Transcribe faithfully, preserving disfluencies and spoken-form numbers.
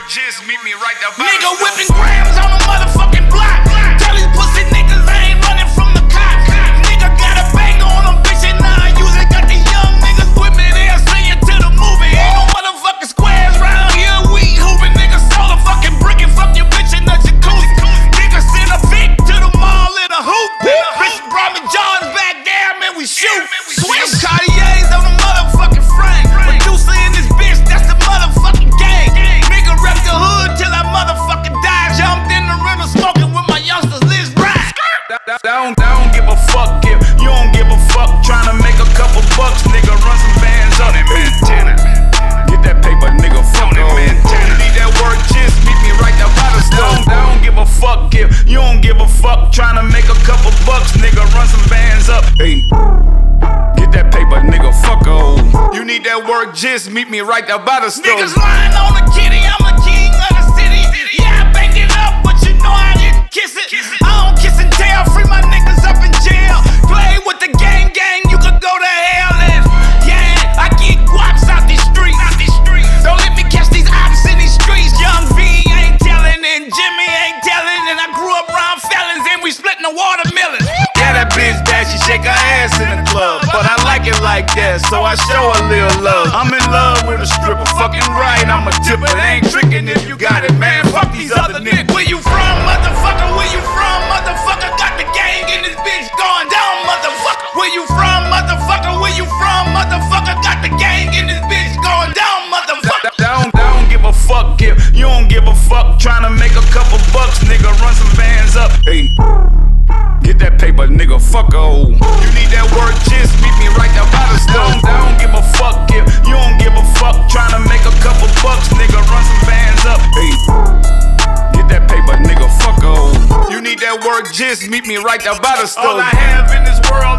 just meet me right there by the Nigga stove. whipping grams on a motherfucking block. Tell these pussy niggas I ain't running from the cops. Nigga got a bang on them, bitch, and now I use it. Got the young niggas with me, they'll sing it to the movie. Ain't no motherfucking squares round here, we hooping. Niggas sold a fucking brick and fuck your bitch in the jacuzzi. Niggas send a pic to the mall in a hoop. Bitch brought me Johns back there, man, we shoot. Swim Cartiers on the motherfucking frame. Producer in this bitch, that's the motherfucking gang. Nigga rep the hood till I motherfucking die. Jumped in the river smoking with my youngsters, let's ride. I don't, I don't give a fuck if you don't give a fuck. Tryna make a couple bucks, nigga, run some bands on it, Montana. Get that paper, nigga, fuck it, Montana. Need that work, just meet me right there by the stove. I don't give a fuck if you don't give a fuck. Tryna make a couple bucks, nigga, run some bands up. Hey, get that paper, nigga, fuck oh. You need that work, just meet me right there by the stove. Niggas lying on the kitty, I'm a king of the city. Yeah, I banked it up, but you know I didn't kiss it. I don't kiss and tell, free my niggas up in jail. Play with the gang gang, you could go to hell. And yeah, I get guaps out these streets. Don't let me catch these ops in these streets. Young V ain't telling and Jimmy ain't telling. And I grew up around felons and we splitting the watermelon. Yeah, that bitch bad, she shake her ass in the club. But I like it like that, so I show a little love. I'm in love with a stripper, fucking right, I'm a tipper. It ain't tricking if you got it, man, fuck these other niggas. Where you from, motherfucker? Where you from, motherfucker? Got the gang in this bitch going down, motherfucker. Where you from, motherfucker? Where you from, motherfucker? Got the gang in this bitch going down, motherfucker. I don't, I don't give a fuck if you don't give a fuck. Tryna make a couple bucks, nigga, run some bands up. Hey, get that paper, nigga, fuck oh. You need that work, just meet me right there by the stove. I don't give a fuck if you don't give a fuck. Tryna make a couple bucks, nigga, run some bands up. Hey, get that paper, nigga, fuck oh. You need that work, just meet me right there by the stove. All I have in this world